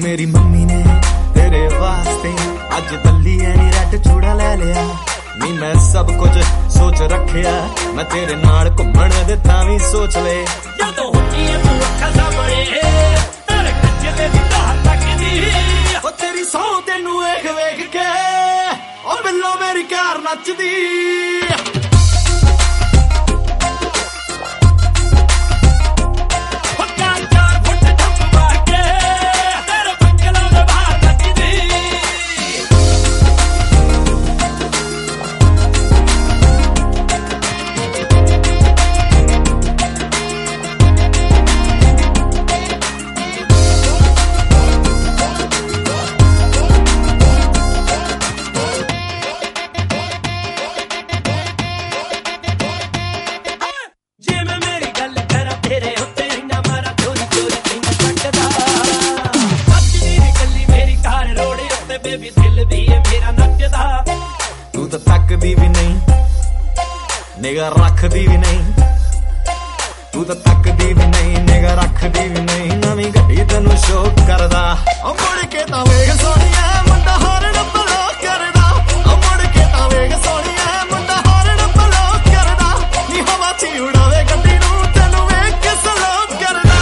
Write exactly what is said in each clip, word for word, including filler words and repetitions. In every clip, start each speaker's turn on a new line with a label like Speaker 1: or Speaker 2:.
Speaker 1: मेरी मम्मी ने तेरे वास्ते अज बल्ली ऐनी रैड चूड़ा ले लिया नी मैं सब कुछ सोच रखिया मैं तेरे नाल घुम्मण दे तां वी सोच ले
Speaker 2: जदों होंदी ऐ तू अखां सामणे तेरे कच्चे ते दी धार तकदी
Speaker 1: ओ तेरी सौ तैनू वेख वेख के ओ बिल्लो मेरी कार नचदी तू तो तकदी भी नहीं निगाह रखदी भी नहीं तू तो तकदी भी नहीं निगाह रखदी भी नहीं नवीं गड्डी तैनू शौक करदा ओ मुड़ के तां वेख सोहणिया मुंडा हारन ब्लॉक करदा ओ मुड़ के तां वेख सोहणिया मुंडा हारन ब्लॉक करदा नी हवा च उड़ावे गड्डी नू तैनू वेख के सलोक करदा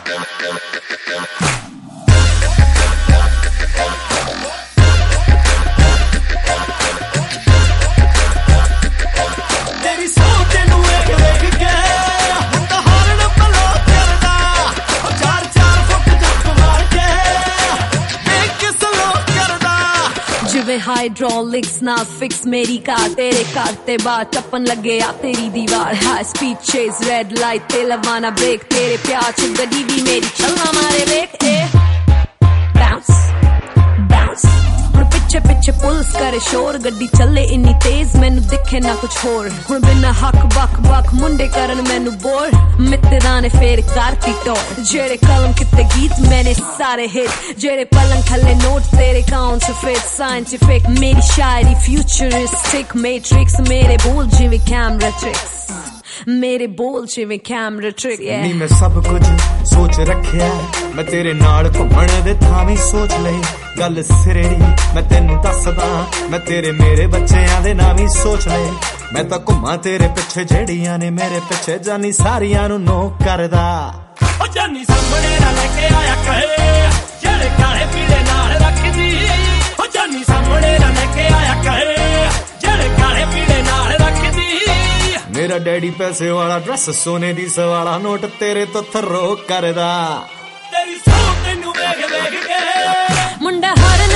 Speaker 3: हाइड्रोलिक्स ना फिक्स मेरी कार तेरे कार ते बाहर टप्पन लगे आ तेरी दीवार high speed chase red light ते लवाना ब्रेक तेरे प्यार च गड्डी भी मेरी चलना मारे ब्रेक ए बाउंस बाउंस हुण पिछे पिछे पुलिस करे शोर गड्डी चले इन्नी तेज मैनू दिखे ना कुछ होर हुण बिना हक बक बक मुंडे करन मैनू बोर मित्तरां ने फेर करती टोर जेड़े कलम किते गीत मैंने सारे हिट जेड़े पलंग थले नोट तेरे काउंटरफिट साइंटिफिक मेरी शायरी फ्यूचरिस्टिक मैट्रिक्स मेरे बोल जिवें कैमरा ट्रिक्स मेरे बोल जिवें कैमरा ट्रिक
Speaker 1: नी मैं सब कुछ सोच रखिया मैं तेरे नाल घुम्मण दे थां वी सोच लई गल सिरेड़ी मैं तेनू दसदा मैं तेरे मेरे बच्चेआं दे नां वी सोच ले मैं तां घुम्मां तेरे पिछे जेड़ियां ने मेरे पिछे जानी सारियां नू नो करदा
Speaker 2: ओ जानी सामणे ना लेके आया कहे जेड़े काले पीले नाल रखदी ओ जानी सामणे ना लेके आया कहे जेड़े काले पीले नाल रखदी
Speaker 1: मेरा डैडी पैसे वाला ड्रेस सोने दी सवाला नोट तेरे तो थरो करदा
Speaker 2: तेरी सौ तैनू वेख वेख के
Speaker 3: मुंडा हर